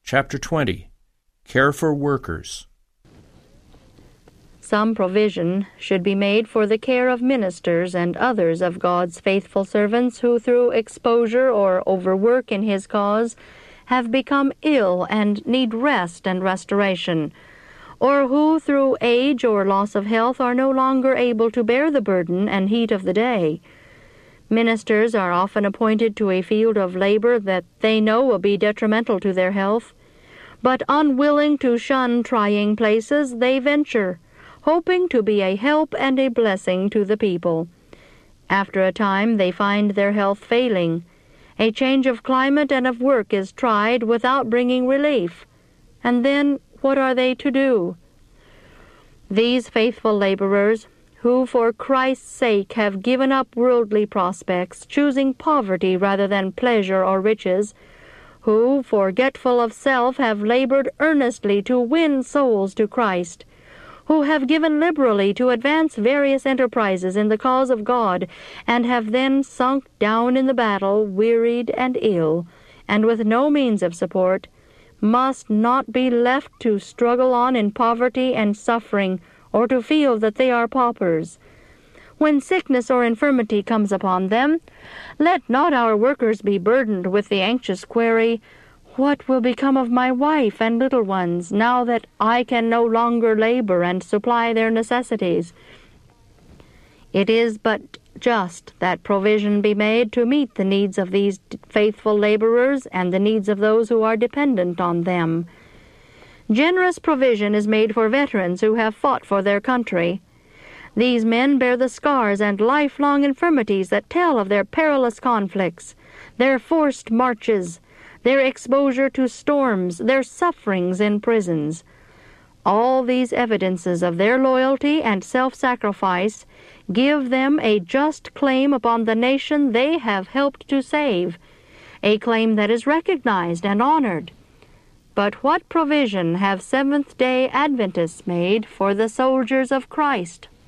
Chapter 20. Care for Workers. Some provision should be made for the care of ministers and others of God's faithful servants who, through exposure or overwork in His cause, have become ill and need rest and restoration, or who, through age or loss of health, are no longer able to bear the burden and heat of the day. Ministers are often appointed to a field of labor that they know will be detrimental to their health, but unwilling to shun trying places, they venture, hoping to be a help and a blessing to the people. After a time they find their health failing. A change of climate and of work is tried without bringing relief. And then what are they to do? These faithful laborers, who for Christ's sake have given up worldly prospects, choosing poverty rather than pleasure or riches, who, forgetful of self, have labored earnestly to win souls to Christ, who have given liberally to advance various enterprises in the cause of God, and have then sunk down in the battle, wearied and ill, and with no means of support, must not be left to struggle on in poverty and suffering, or to feel that they are paupers. When sickness or infirmity comes upon them, let not our workers be burdened with the anxious query, "What will become of my wife and little ones, now that I can no longer labor and supply their necessities?" It is but just that provision be made to meet the needs of these faithful laborers and the needs of those who are dependent on them. Generous provision is made for veterans who have fought for their country. These men bear the scars and lifelong infirmities that tell of their perilous conflicts, their forced marches, their exposure to storms, their sufferings in prisons. All these evidences of their loyalty and self-sacrifice give them a just claim upon the nation they have helped to save, a claim that is recognized and honored. But what provision have Seventh-day Adventists made for the soldiers of Christ?